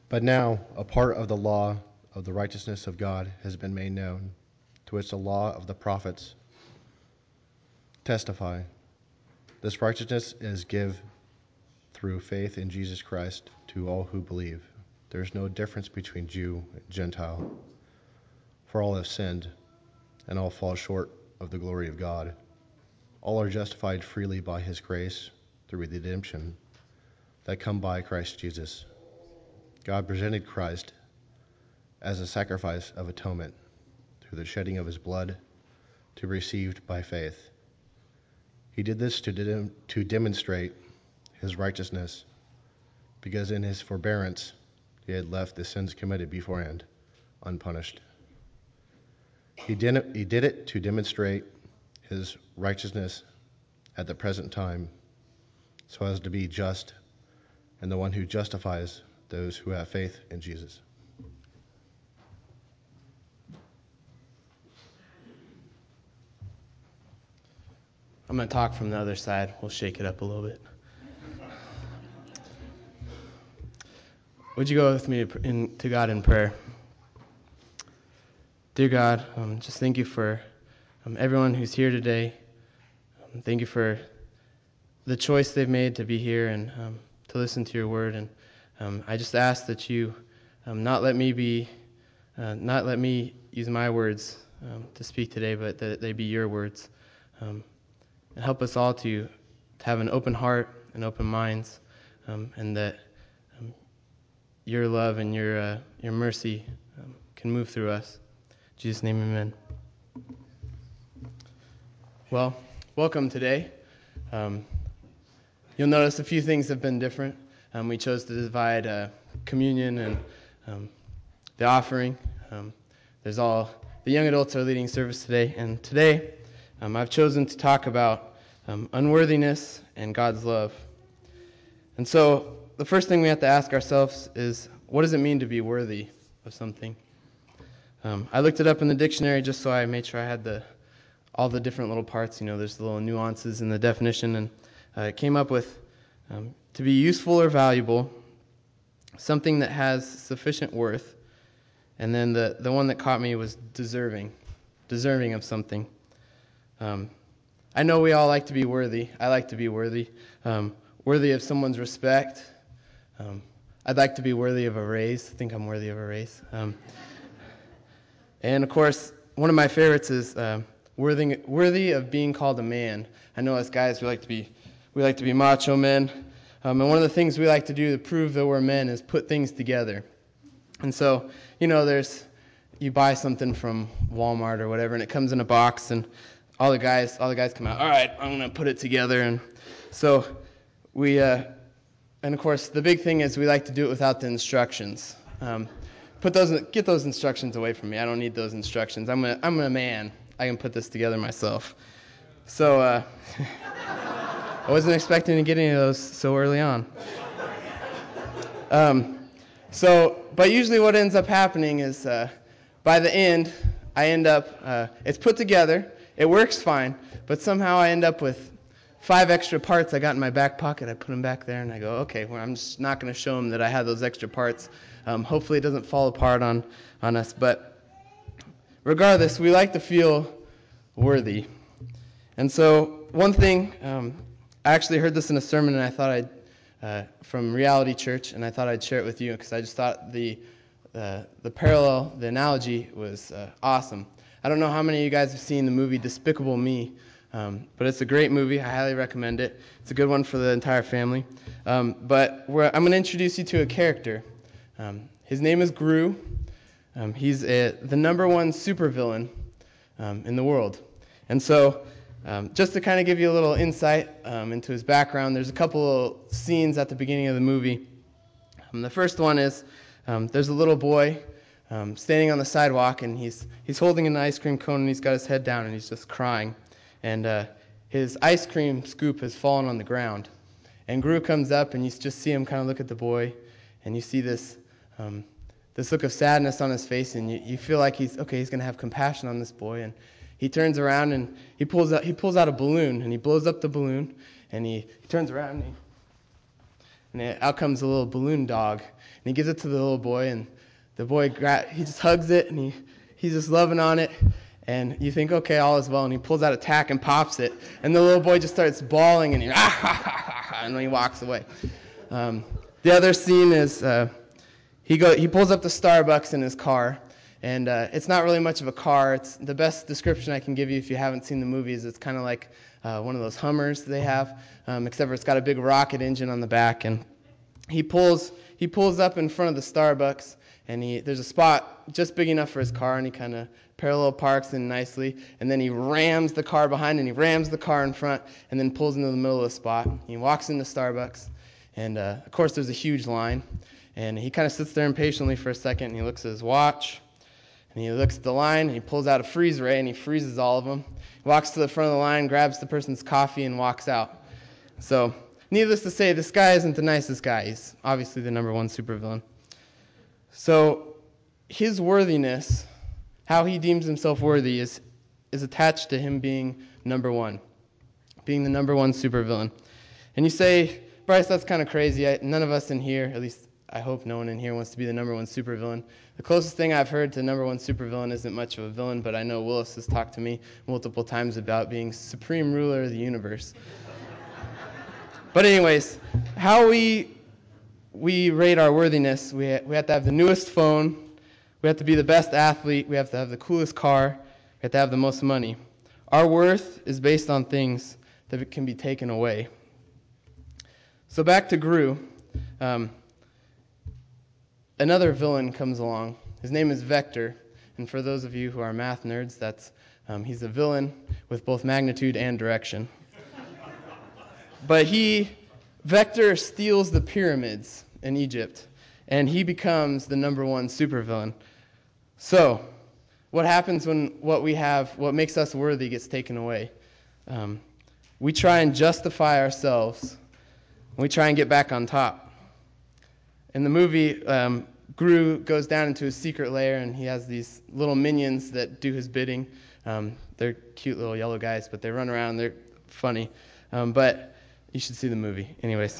But now a part of the law of the righteousness of God has been made known, to which the law of the prophets testify. This righteousness is given through faith in Jesus Christ to all who believe. There is no difference between Jew and Gentile, for all have sinned, and all fall short of the glory of God. All are justified freely by his grace through redemption that come by Christ Jesus. God presented Christ as a sacrifice of atonement through the shedding of his blood to be received by faith. He did this to demonstrate his righteousness, because in his forbearance he had left the sins committed beforehand unpunished. He did it to demonstrate his righteousness at the present time, so as to be just and the one who justifies those who have faith in Jesus. I'm going to talk from the other side. We'll shake it up a little bit. Would you go with me to God in prayer? Dear God, just thank you for everyone who's here today. Thank you for the choice they've made to be here and to listen to your word. And I just ask that you not let me use my words to speak today, but that they be your words. And help us all to have an open heart and open minds, and that your love and your mercy can move through us. In Jesus' name, amen. Well, welcome today. You'll notice a few things have been different. We chose to divide communion and the offering. The young adults are leading service today, and today I've chosen to talk about unworthiness and God's love. And so the first thing we have to ask ourselves is, what does it mean to be worthy of something? I looked it up in the dictionary just so I made sure I had all the different little parts. There's the little nuances in the definition, and it came up with to be useful or valuable, something that has sufficient worth, and then the one that caught me was deserving of something. I know we all like to be worthy. I like to be worthy. Worthy of someone's respect. I'd like to be worthy of a raise. I think I'm worthy of a raise. And of course, one of my favorites is worthy of being called a man. I know us guys, we like to be macho men. And one of the things we like to do to prove that we're men is put things together. And so, you buy something from Walmart or whatever, and it comes in a box, and all the guys come out. All right, I'm gonna put it together, and so we. And of course, the big thing is we like to do it without the instructions. Get those instructions away from me. I don't need those instructions. I'm a man. I can put this together myself. So I wasn't expecting to get any of those so early on. But usually what ends up happening is by the end, I end up, it's put together, it works fine, but somehow I end up with 5 extra parts I got in my back pocket. I put them back there, and I go, okay, well, I'm just not going to show them that I have those extra parts. Hopefully it doesn't fall apart on us. But regardless, we like to feel worthy. And so one thing, I actually heard this in a sermon, and I thought from Reality Church, and I thought I'd share it with you because I just thought the parallel, the analogy was awesome. I don't know how many of you guys have seen the movie Despicable Me, but it's a great movie. I highly recommend it. It's a good one for the entire family. But I'm going to introduce you to a character. His name is Gru. He's the number 1 supervillain in the world. And so just to kind of give you a little insight into his background, there's a couple of scenes at the beginning of the movie. The first one is there's a little boy standing on the sidewalk, and he's holding an ice cream cone, and he's got his head down, and he's just crying. And his ice cream scoop has fallen on the ground. And Gru comes up, and you just see him kind of look at the boy, and you see this look of sadness on his face, and you feel like he's going to have compassion on this boy. And he turns around, and he pulls out a balloon, and he blows up the balloon, and he turns around, And out comes a little balloon dog, and he gives it to the little boy, and the boy he just hugs it, and he's just loving on it. And you think, okay, all is well, and he pulls out a tack and pops it, and the little boy just starts bawling, and and then he walks away. The other scene is he pulls up to Starbucks in his car, and it's not really much of a car. It's the best description I can give you if you haven't seen the movie is it's kind of like one of those Hummers they have, except for it's got a big rocket engine on the back. And he pulls up in front of the Starbucks, and there's a spot just big enough for his car, and he kind of parallel parks in nicely, and then he rams the car behind, and he rams the car in front, and then pulls into the middle of the spot. He walks into Starbucks, and of course there's a huge line, and he kind of sits there impatiently for a second, and he looks at his watch, and he looks at the line, and he pulls out a freeze ray, and he freezes all of them. He walks to the front of the line, grabs the person's coffee, and walks out. So, needless to say, this guy isn't the nicest guy. He's obviously the number one supervillain. So, his worthiness, how he deems himself worthy, is attached to him being number one, being the number one supervillain. And you say, Bryce, that's kind of crazy. None of us in here, at least I hope no one in here wants to be the number one supervillain. The closest thing I've heard to number one supervillain isn't much of a villain, but I know Willis has talked to me multiple times about being supreme ruler of the universe. But anyways, how we rate our worthiness, we have to have the newest phone, we have to be the best athlete, we have to have the coolest car, we have to have the most money. Our worth is based on things that can be taken away. So back to Gru. Another villain comes along. His name is Vector, and for those of you who are math nerds, he's a villain with both magnitude and direction. But Vector steals the pyramids in Egypt, and he becomes the number one supervillain. So, what happens when what makes us worthy gets taken away? We try and justify ourselves, and we try and get back on top. In the movie, Gru goes down into his secret lair, and he has these little minions that do his bidding. They're cute little yellow guys, but they run around. They're funny. But you should see the movie. Anyways.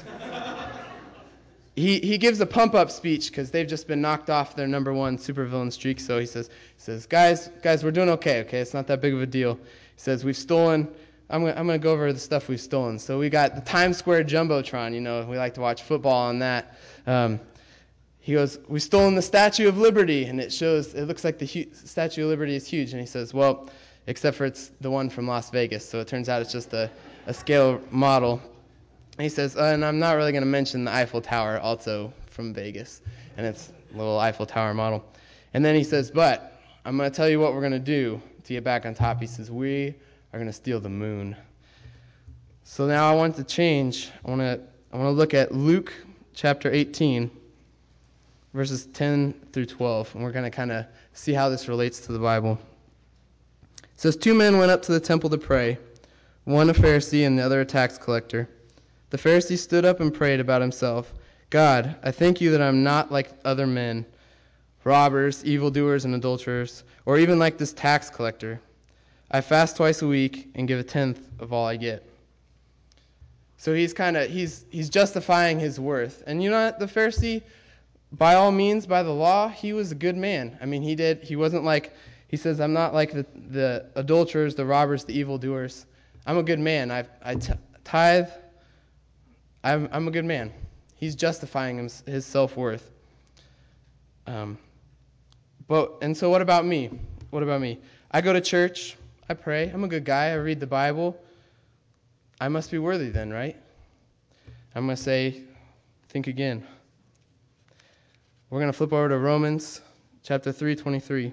He gives a pump-up speech because they've just been knocked off their number one supervillain streak. So he says, guys, we're doing okay, it's not that big of a deal. He says, we've stolen... I'm going to go over the stuff we've stolen. So we got the Times Square Jumbotron. We like to watch football on that. He goes, we've stolen the Statue of Liberty, and it looks like the Statue of Liberty is huge. And he says, well, except for it's the one from Las Vegas. So it turns out it's just a scale model. And he says, and I'm not really going to mention the Eiffel Tower, also from Vegas. And it's a little Eiffel Tower model. And then he says, but I'm going to tell you what we're going to do to get back on top. He says, we are going to steal the moon. So now I want to change. I want to look at Luke chapter 18, verses 10 through 12, and we're going to kind of see how this relates to the Bible. It says, 2 men went up to the temple to pray, one a Pharisee and the other a tax collector. The Pharisee stood up and prayed about himself, God, I thank you that I'm not like other men, robbers, evildoers, and adulterers, or even like this tax collector. I fast twice a week and give a tenth of all I get. So he's justifying his worth. And you know what? The Pharisee, by all means, by the law, he was a good man. I mean, he wasn't like, he says, I'm not like the adulterers, the robbers, the evildoers. I'm a good man. I tithe. I'm a good man. He's justifying his self-worth. And so what about me? What about me? I go to church. I pray. I'm a good guy. I read the Bible. I must be worthy then, right? I'm going to say, think again. We're going to flip over to Romans chapter 3,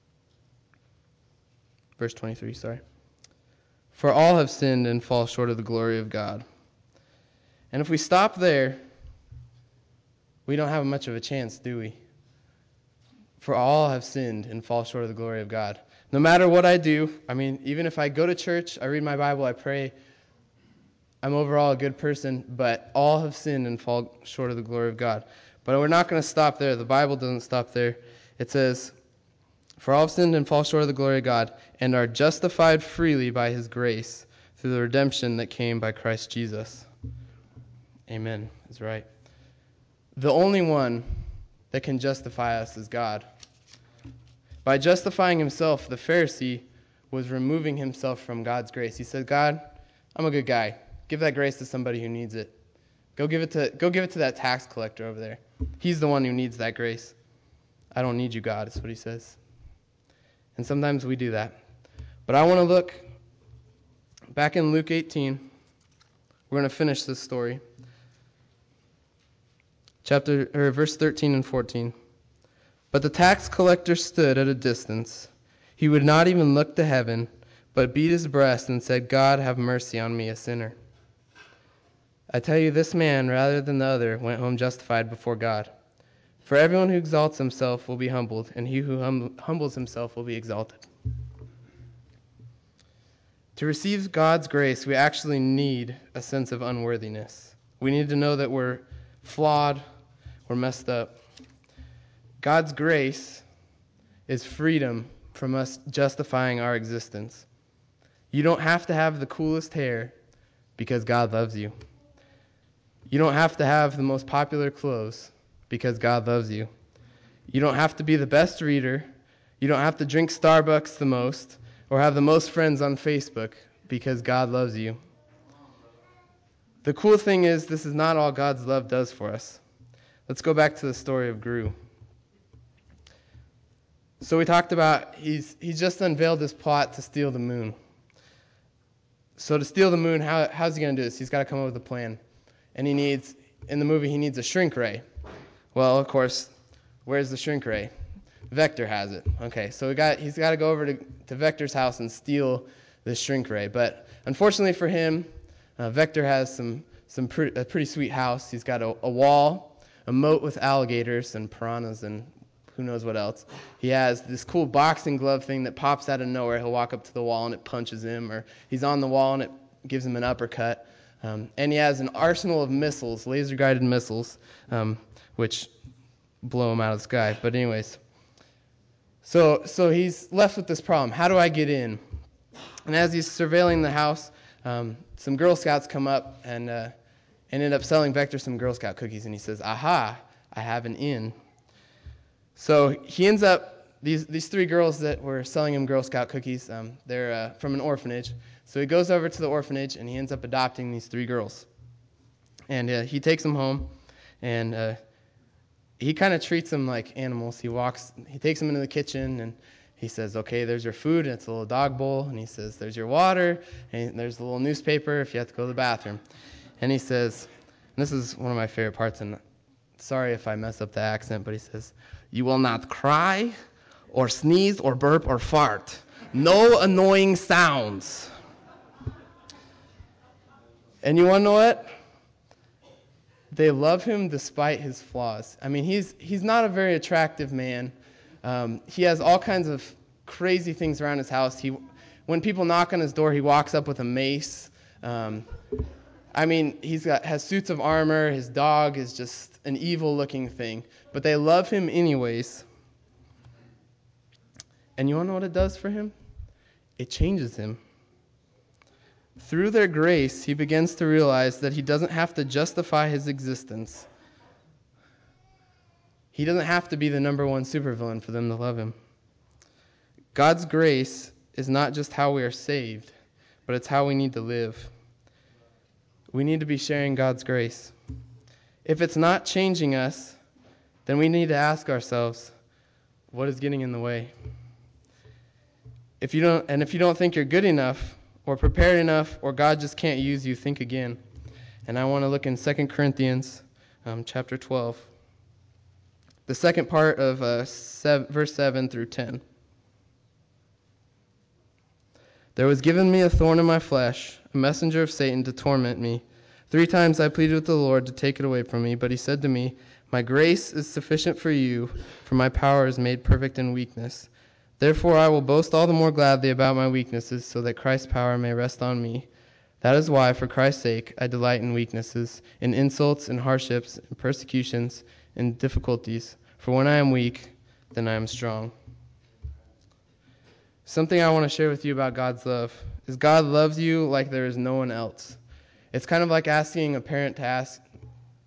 verse 23, sorry. For all have sinned and fall short of the glory of God. And if we stop there, we don't have much of a chance, do we? For all have sinned and fall short of the glory of God. No matter what I do, I mean, even if I go to church, I read my Bible, I pray, I'm overall a good person, but all have sinned and fall short of the glory of God. But we're not going to stop there. The Bible doesn't stop there. It says, for all have sinned and fall short of the glory of God, and are justified freely by his grace through the redemption that came by Christ Jesus. Amen. That's right. The only one that can justify us is God. By justifying himself, the Pharisee was removing himself from God's grace. He said, God, I'm a good guy. Give that grace to somebody who needs it. Go give it to that tax collector over there. He's the one who needs that grace. I don't need you, God, is what he says. And sometimes we do that. But I want to look back in Luke 18. We're going to finish this story. Verse 13 and 14. But the tax collector stood at a distance. He would not even look to heaven, but beat his breast and said, God, have mercy on me, a sinner. I tell you, this man, rather than the other, went home justified before God. For everyone who exalts himself will be humbled, and he who humbles himself will be exalted. To receive God's grace, we actually need a sense of unworthiness. We need to know that we're flawed, we're messed up. God's grace is freedom from us justifying our existence. You don't have to have the coolest hair because God loves you. You don't have to have the most popular clothes because God loves you. You don't have to be the best reader. You don't have to drink Starbucks the most or have the most friends on Facebook because God loves you. The cool thing is, this is not all God's love does for us. Let's go back to the story of Gru. So we talked about he's just unveiled this plot to steal the moon. So to steal the moon, how's he going to do this? He's got to come up with a plan. And in the movie, he needs a shrink ray. Well, of course, where's the shrink ray? Vector has it. Okay, so he's got to go over to Vector's house and steal this shrink ray. But unfortunately for him, Vector has a pretty sweet house. He's got a wall, a moat with alligators and piranhas and who knows what else. He has this cool boxing glove thing that pops out of nowhere. He'll walk up to the wall and it punches him, or he's on the wall and it gives him an uppercut. And he has an arsenal of missiles, laser-guided missiles, which blow him out of the sky. But anyways, so he's left with this problem. How do I get in? And as he's surveilling the house, some Girl Scouts come up and end up selling Vector some Girl Scout cookies. And he says, aha, I have an in. So he ends up, these three girls that were selling him Girl Scout cookies, they're from an orphanage. So he goes over to the orphanage, and he ends up adopting these three girls. And he takes them home, and he kind of treats them like animals. He takes them into the kitchen, and he says, okay, there's your food, and it's a little dog bowl. And he says, there's your water, and there's a little newspaper if you have to go to the bathroom. And he says, and this is one of my favorite parts, and sorry if I mess up the accent, but he says, you will not cry or sneeze or burp or fart. No annoying sounds. And you want to know what? They love him despite his flaws. I mean, he's not a very attractive man. He has all kinds of crazy things around his house. When people knock on his door, he walks up with a mace. I mean, has suits of armor. His dog is just an evil-looking thing. But they love him anyways. And you want to know what it does for him? It changes him. Through their grace, he begins to realize that he doesn't have to justify his existence. He doesn't have to be the number one supervillain for them to love him. God's grace is not just how we are saved, but it's how we need to live. We need to be sharing God's grace. If it's not changing us, then we need to ask ourselves, what is getting in the way? If you don't think you're good enough or prepared enough or God just can't use you, think again. And I want to look in 2 Corinthians chapter 12. The second part of verse 7 through 10. There was given me a thorn in my flesh, a messenger of Satan to torment me. 3 times I pleaded with the Lord to take it away from me, but he said to me, my grace is sufficient for you, for my power is made perfect in weakness. Therefore I will boast all the more gladly about my weaknesses, so that Christ's power may rest on me. That is why, for Christ's sake, I delight in weaknesses, in insults, in hardships, in persecutions, in difficulties. For when I am weak, then I am strong. Something I want to share with you about God's love is God loves you like there is no one else. It's kind of like asking a parent to ask,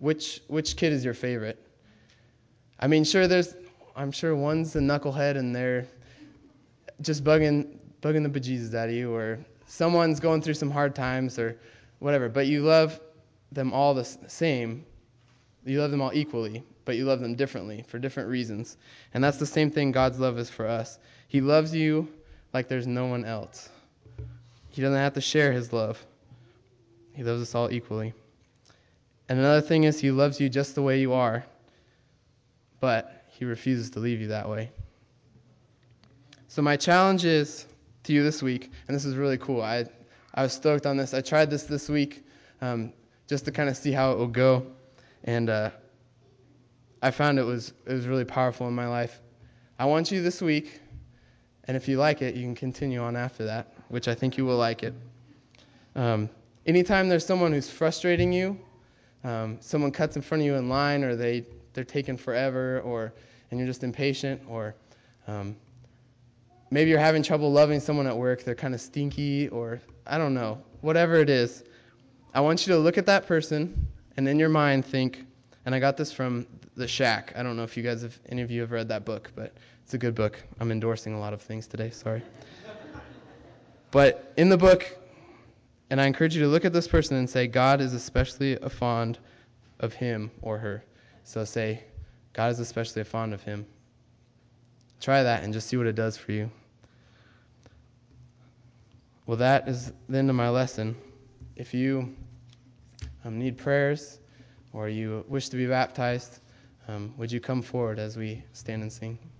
which kid is your favorite? I mean, I'm sure one's a knucklehead and they're just bugging the bejesus out of you, or someone's going through some hard times or whatever, but you love them all the same. You love them all equally, but you love them differently for different reasons. And that's the same thing God's love is for us. He loves you like there's no one else. He doesn't have to share his love. He loves us all equally. And another thing is he loves you just the way you are, but he refuses to leave you that way. So my challenge is to you this week, and this is really cool. I was stoked on this. I tried this week just to kind of see how it would go, and I found it was really powerful in my life. I want you this week, and if you like it, you can continue on after that, which I think you will like it. Anytime there's someone who's frustrating you, someone cuts in front of you in line, or they're taking forever, and you're just impatient, or maybe you're having trouble loving someone at work, they're kind of stinky, or I don't know, whatever it is, I want you to look at that person and in your mind think, and I got this from The Shack. I don't know if any of you have read that book, but it's a good book. I'm endorsing a lot of things today, sorry. But in the book, and I encourage you to look at this person and say, God is especially fond of him or her. So say, God is especially fond of him. Try that and just see what it does for you. Well, that is the end of my lesson. If you need prayers or you wish to be baptized, would you come forward as we stand and sing?